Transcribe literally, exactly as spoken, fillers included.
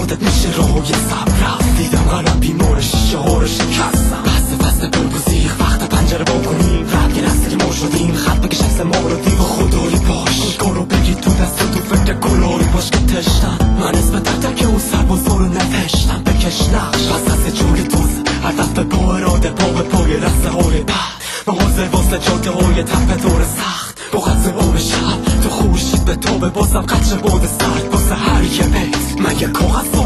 یادت میشه راهو یه صبر رفت دیدم قلب بیمار شیشه ها رو شکستم بسته بسته بلبوزیخ وقت پنجره با کنیم رب یه نسلی ما شدیم خط بکش عکس ما رو دیم و خدایی باش کارو بگی تو دست تو فکر گلایی باش که تشتم من اسم تک تک اون سربازا رو نوشتم بکش نقش از دست جوی دوز هر دست به پا اراده پا به پای رسته های بعد به حاضر واسه جاده های تپه دور سخت با قدر آب شب تو خوشید به تابه بازم قطر باد سرد واسه هر یه بیت من یه کاغذ